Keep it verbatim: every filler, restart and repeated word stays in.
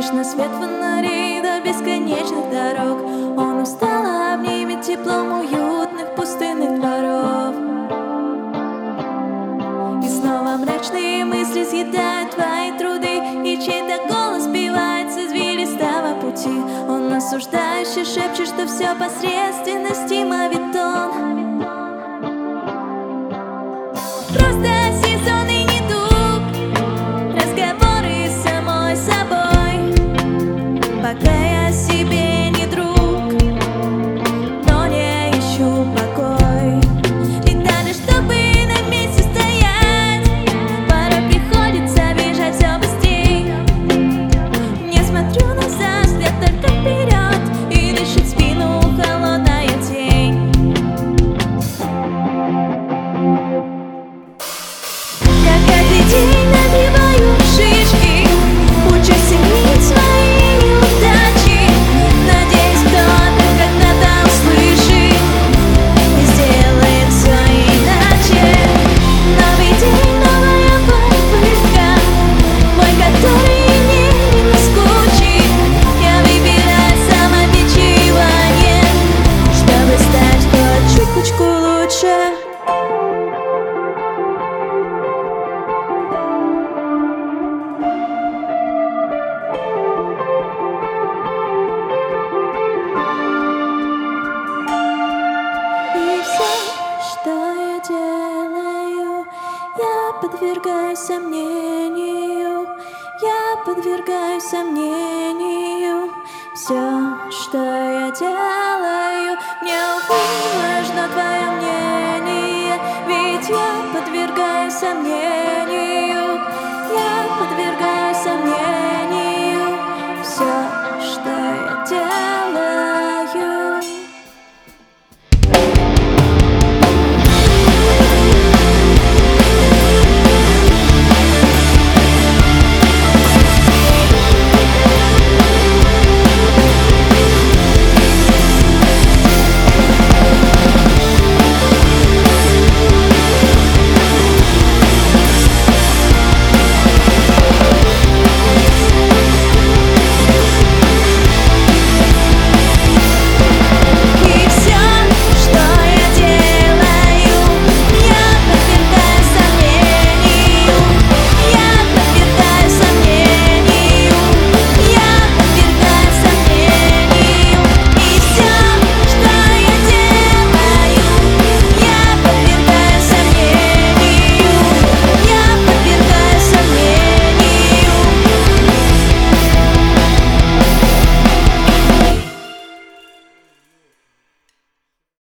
Конечно, свет фонарей до бесконечных дорог. Он устало обнимет теплом уютных пустынных дворов. И снова мрачные мысли съедают твои труды, и чей-то голос сбивает с извилистого пути. Он осуждающе шепчет, что все посредственность и моветон. Просто сезон и недуг, разговоры с самой собой. Пока я себе не друг, но не ищу покой. И даже чтобы на месте стоять, порой приходится бежать все быстрей. Не смотрю назад, взгляд только вперед, и дышит в спину холодная тень. Я каждый день набиваю шишки, учусь ценить свои неудачи. Надеюсь, кто-то когда-то услышит и сделает все иначе. Новый день, новая попытка, бой, который мне не наскучит. Я выбираю самобичевание, чтобы стать хоть чуточку лучше. И все, что я делаю, я подвергаю сомнению. Я подвергаю сомнению. Все, что я делаю, мне, увы, важно твое мнение. Ведь я подвергаю сомнению.